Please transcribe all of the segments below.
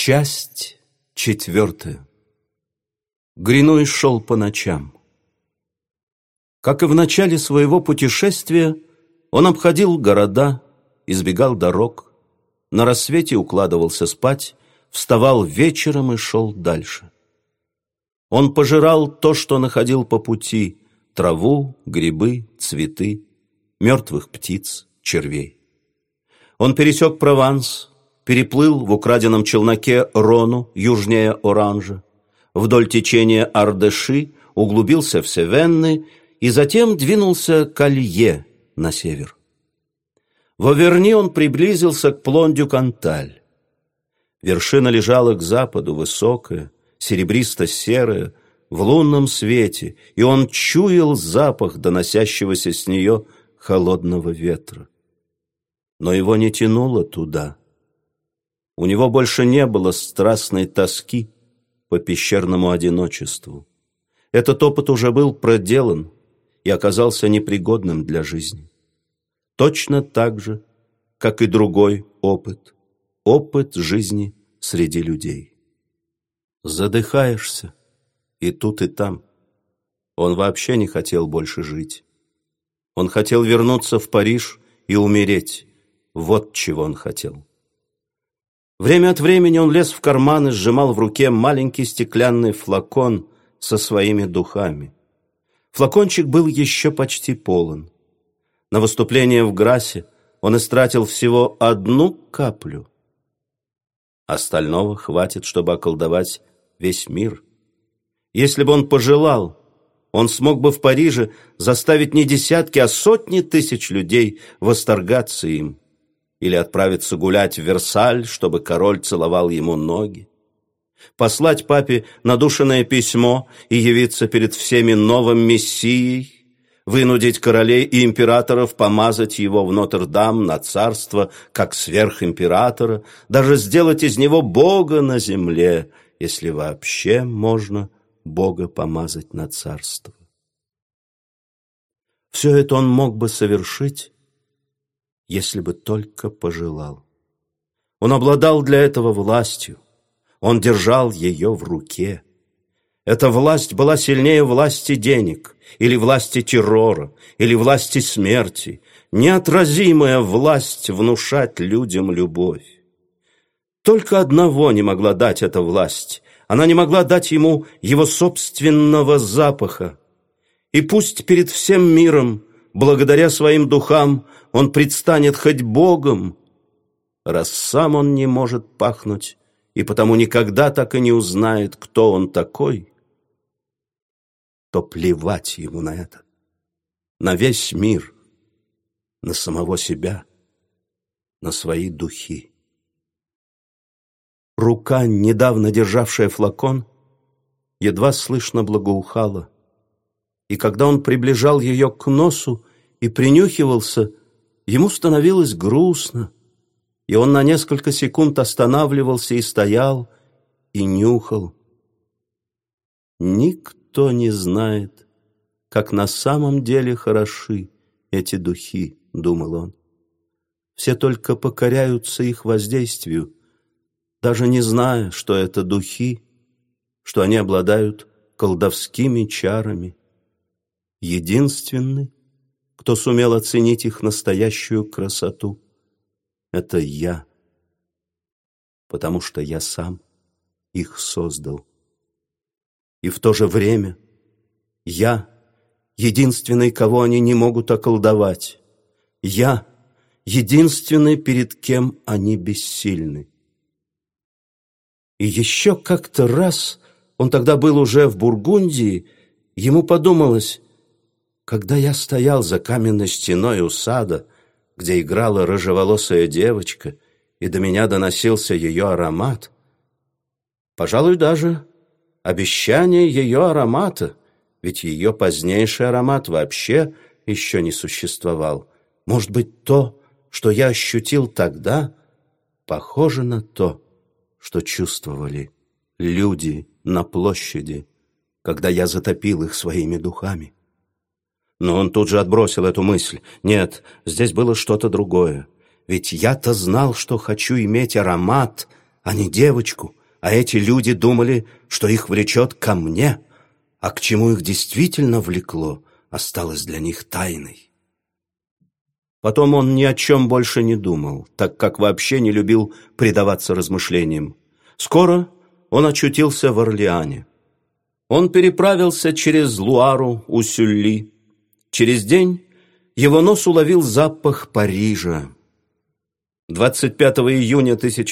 Часть 4. Гринуй шел по ночам. Как и в начале своего путешествия, он обходил города, избегал дорог, на рассвете укладывался спать, вставал вечером и шел дальше. Он пожирал то, что находил по пути: траву, грибы, цветы, мертвых птиц, червей. Он пересек Прованс, переплыл в украденном челноке Рону, южнее Оранжа, вдоль течения Ардеши, углубился в Севенны и затем двинулся к Алье на север. В Оверни он приблизился к Плон-дю-Канталь. Вершина лежала к западу, высокая, серебристо-серая, в лунном свете, и он чуял запах доносящегося с нее холодного ветра. Но его не тянуло туда. У него больше не было страстной тоски по пещерному одиночеству. Этот опыт уже был проделан и оказался непригодным для жизни. Точно так же, как и другой опыт жизни среди людей. Задыхаешься и тут, и там. Он вообще не хотел больше жить. Он хотел вернуться в Париж и умереть. Вот чего он хотел. Время от времени он лез в карман и сжимал в руке маленький стеклянный флакон со своими духами. Флакончик был еще почти полон. На выступление в Грассе он истратил всего 1 каплю. Остального хватит, чтобы околдовать весь мир. Если бы он пожелал, он смог бы в Париже заставить не десятки, а сотни тысяч людей восторгаться им. Или отправиться гулять в Версаль, чтобы король целовал ему ноги. Послать папе надушенное письмо и явиться перед всеми новым мессией, вынудить королей и императоров помазать его в Нотр-Дам на царство, как сверхимператора, даже сделать из него Бога на земле, если вообще можно Бога помазать на царство. Все это он мог бы совершить, если бы только пожелал. Он обладал для этого властью, он держал ее в руке. Эта власть была сильнее власти денег, или власти террора, или власти смерти, неотразимая власть внушать людям любовь. Только одного не могла дать эта власть. Она не могла дать ему его собственного запаха. И пусть перед всем миром, благодаря своим духам, он предстанет хоть Богом, раз сам он не может пахнуть и потому никогда так и не узнает, кто он такой, то плевать ему на это, на весь мир, на самого себя, на свои духи. Рука, недавно державшая флакон, едва слышно благоухала, и когда он приближал ее к носу и принюхивался, ему становилось грустно, и он на несколько секунд останавливался и стоял, и нюхал. Никто не знает, как на самом деле хороши эти духи, думал он. Все только покоряются их воздействию, даже не зная, что это духи, что они обладают колдовскими чарами. Единственный, кто сумел оценить их настоящую красоту, это я, потому что я сам их создал. И в то же время я единственный, кого они не могут околдовать. Я единственный, перед кем они бессильны. И еще как-то раз, он тогда был уже в Бургундии, ему подумалось: когда я стоял за каменной стеной у сада, где играла рыжеволосая девочка, и до меня доносился ее аромат, пожалуй, даже обещание ее аромата, ведь ее позднейший аромат вообще еще не существовал. Может быть, то, что я ощутил тогда, похоже на то, что чувствовали люди на площади, когда я затопил их своими духами. Но он тут же отбросил эту мысль. Нет, здесь было что-то другое. Ведь я-то знал, что хочу иметь аромат, а не девочку, а эти люди думали, что их влечет ко мне, а к чему их действительно влекло, осталось для них тайной. Потом он ни о чем больше не думал, так как вообще не любил предаваться размышлениям. Скоро он очутился в Орлеане. Он переправился через Луару у Сюлли. Через день его нос уловил запах Парижа. 25 июня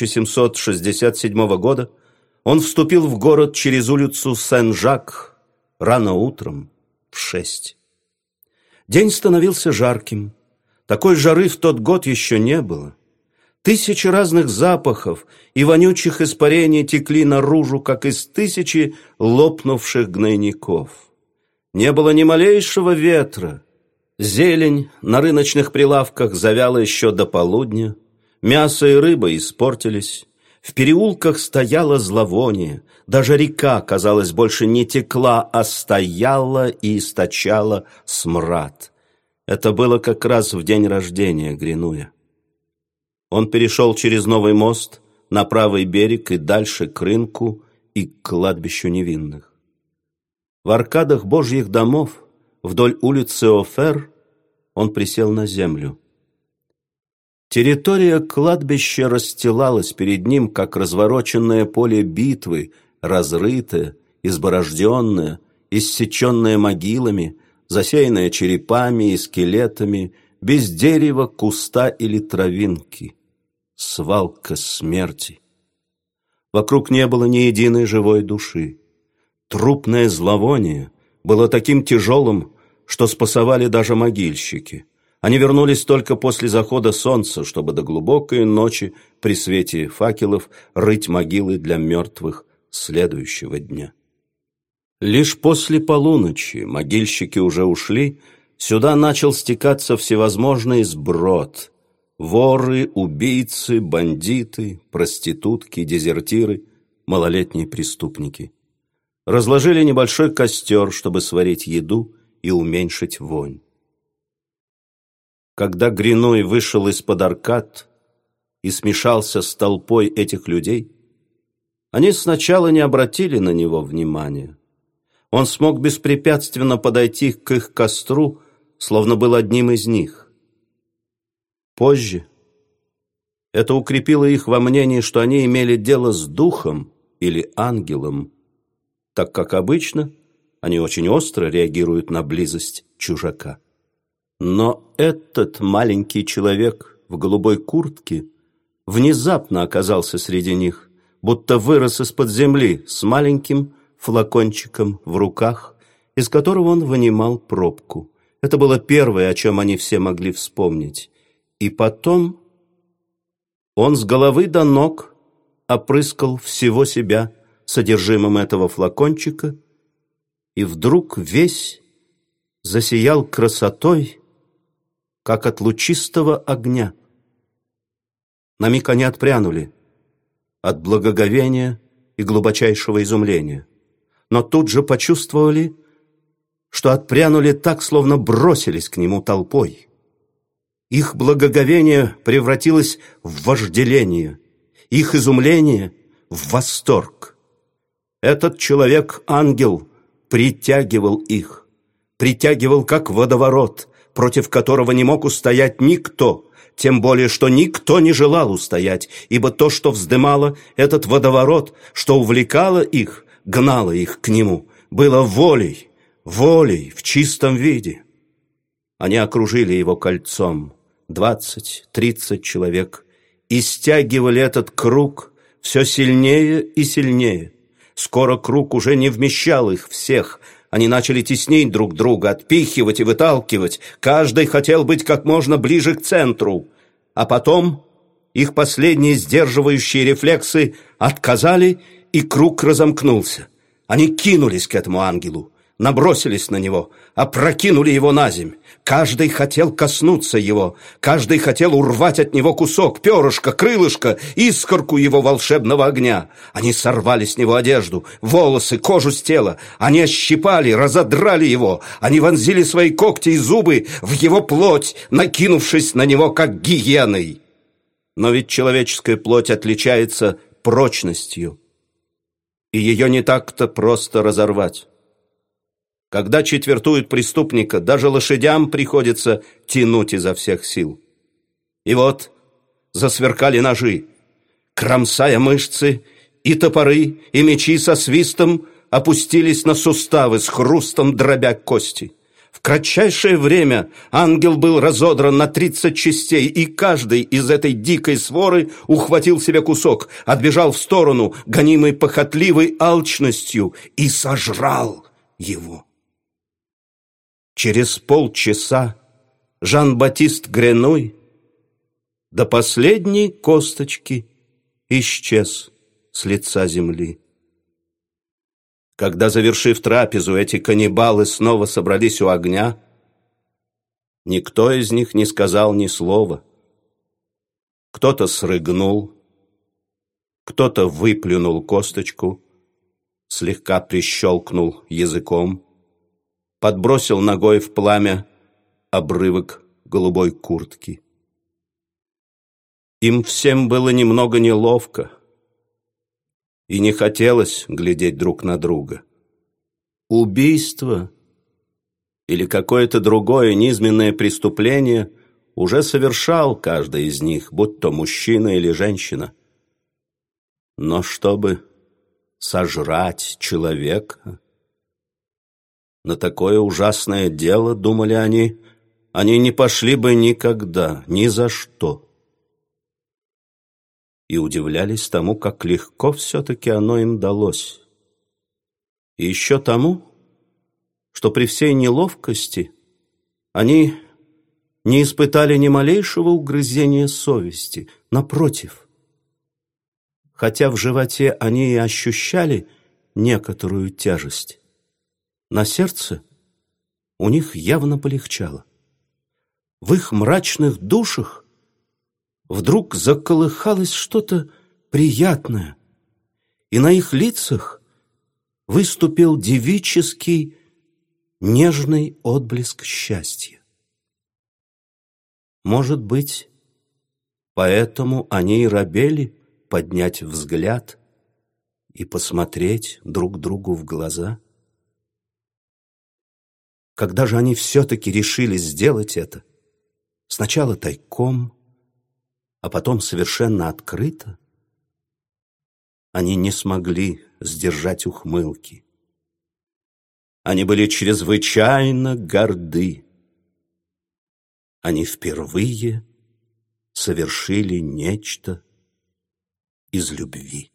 1767 года он вступил в город через улицу Сен-Жак рано утром в 6. День становился жарким. Такой жары в тот год еще не было. Тысячи разных запахов и вонючих испарений текли наружу, как из тысячи лопнувших гнойников. Не было ни малейшего ветра. Зелень на рыночных прилавках завяла еще до полудня. Мясо и рыба испортились. В переулках стояло зловоние. Даже река, казалось, больше не текла, а стояла и источала смрад. Это было как раз в день рождения Гринуя. Он перешел через Новый мост на правый берег и дальше к рынку и к кладбищу невинных. В аркадах Божьих домов вдоль улицы Офер он присел на землю. Территория кладбища расстилалась перед ним, как развороченное поле битвы, разрытое, изборожденное, иссеченное могилами, засеянное черепами и скелетами, без дерева, куста или травинки. Свалка смерти. Вокруг не было ни единой живой души. Трупное зловоние было таким тяжелым, что спасовали даже могильщики. Они вернулись только после захода солнца, чтобы до глубокой ночи при свете факелов рыть могилы для мертвых следующего дня. Лишь после полуночи, могильщики уже ушли, сюда начал стекаться всевозможный сброд. Воры, убийцы, бандиты, проститутки, дезертиры, малолетние преступники. Разложили небольшой костер, чтобы сварить еду и уменьшить вонь. Когда Гринуй вышел из-под аркад и смешался с толпой этих людей, они сначала не обратили на него внимания. Он смог беспрепятственно подойти к их костру, словно был одним из них. Позже это укрепило их во мнении, что они имели дело с духом или ангелом, так как обычно они очень остро реагируют на близость чужака. Но этот маленький человек в голубой куртке внезапно оказался среди них, будто вырос из-под земли с маленьким флакончиком в руках, из которого он вынимал пробку. Это было первое, о чем они все могли вспомнить. И потом он с головы до ног опрыскал всего себя содержимым этого флакончика, и вдруг весь засиял красотой, как от лучистого огня. На миг они отпрянули от благоговения и глубочайшего изумления, но тут же почувствовали, что отпрянули так, словно бросились к нему толпой. Их благоговение превратилось в вожделение, их изумление в восторг. Этот человек-ангел притягивал их, притягивал как водоворот, против которого не мог устоять никто, тем более, что никто не желал устоять, ибо то, что вздымало этот водоворот, что увлекало их, гнало их к нему, было волей в чистом виде. Они окружили его кольцом, 20-30 человек, и стягивали этот круг все сильнее и сильнее. Скоро круг уже не вмещал их всех. Они начали теснить друг друга, отпихивать и выталкивать. Каждый хотел быть как можно ближе к центру. А потом их последние сдерживающие рефлексы отказали, и круг разомкнулся. Они кинулись к этому ангелу, набросились на него, опрокинули его на земь. Каждый хотел коснуться его, каждый хотел урвать от него кусок, перышко, крылышко, искорку его волшебного огня. Они сорвали с него одежду, волосы, кожу с тела. Они ощипали, разодрали его. Они вонзили свои когти и зубы в его плоть, накинувшись на него, как гиеной. Но ведь человеческая плоть отличается прочностью, и ее не так-то просто разорвать. Когда четвертуют преступника, даже лошадям приходится тянуть изо всех сил. И вот засверкали ножи, кромсая мышцы, и топоры, и мечи со свистом опустились на суставы, с хрустом дробя кости. В кратчайшее время ангел был разодран на 30 частей, и каждый из этой дикой своры ухватил себе кусок, отбежал в сторону, гонимый похотливой алчностью, и сожрал его. Через полчаса Жан-Батист Гренуй до последней косточки исчез с лица земли. Когда, завершив трапезу, эти каннибалы снова собрались у огня, никто из них не сказал ни слова. Кто-то срыгнул, кто-то выплюнул косточку, слегка прищелкнул языком, подбросил ногой в пламя обрывок голубой куртки. Им всем было немного неловко, и не хотелось глядеть друг на друга. Убийство или какое-то другое низменное преступление уже совершал каждый из них, будь то мужчина или женщина. Но чтобы сожрать человека, на такое ужасное дело, думали они не пошли бы никогда, ни за что. И удивлялись тому, как легко все-таки оно им далось. И еще тому, что при всей неловкости они не испытали ни малейшего угрызения совести. Напротив, хотя в животе они и ощущали некоторую тяжесть, на сердце у них явно полегчало. В их мрачных душах вдруг заколыхалось что-то приятное, и на их лицах выступил девический нежный отблеск счастья. Может быть, поэтому они и робели поднять взгляд и посмотреть друг другу в глаза? Когда же они все-таки решились сделать это, сначала тайком, а потом совершенно открыто, они не смогли сдержать ухмылки. Они были чрезвычайно горды. Они впервые совершили нечто из любви.